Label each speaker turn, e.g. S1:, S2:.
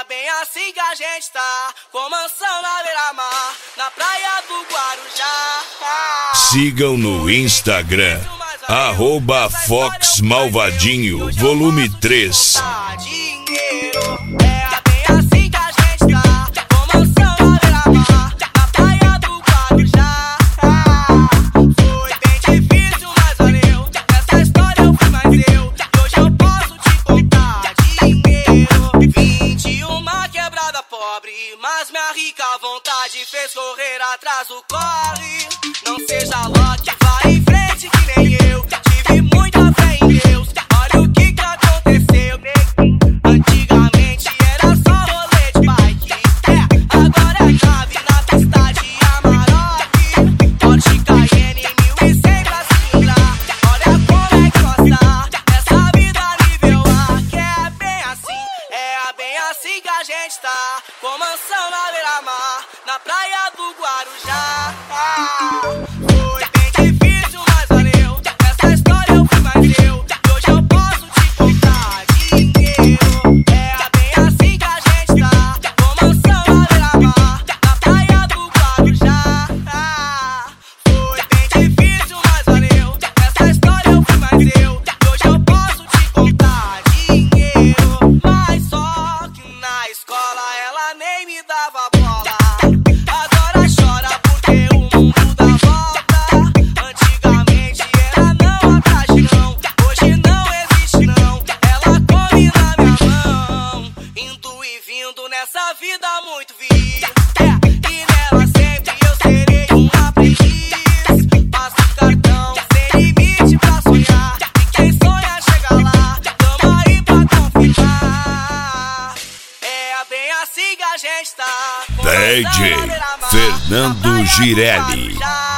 S1: bem assim que a gente tá, com mansão na beira-mar, na praia do Guarujá.
S2: Sigam no Instagram, @FoxMalvadinho, volume 3.
S1: Mas minha rica vontade fez correr atrás do corre. Não seja Loki, vai em frente que nem eu. Tive muita fé em Deus, olha o que aconteceu. Antigamente era só rolê de bike, agora é cave na pista de Amarok. Porsche Cayenne 1100 pra cilindrar. Olha como é que gosta essa vida nível A. Que é bem assim que a gente tá, com mansão na beira-mar, na praia do Guarujá. Foi bem difícil, mas valeu. Essa história eu fui mais eu, e hoje eu posso te contar dinheiro. É bem assim que a gente tá, com mansão na beira-mar, na praia do Guarujá. Foi bem difícil, mas valeu. Essa história eu fui mais eu, e hoje eu posso te contar dinheiro. Mas só que na escola ela nem me dava bola. Agora chora porque o mundo dá volta. Antigamente era não atrás de não, hoje não existe não. Ela come na minha mão, indo e vindo nessa vida muito vi. E nela sempre eu serei um aprendiz. Passo o cartão sem limite pra sonhar, e quem sonha chega lá, tamo aí pra confirmar. É bem assim que a gente tá,
S2: DJ Fernando Girelli.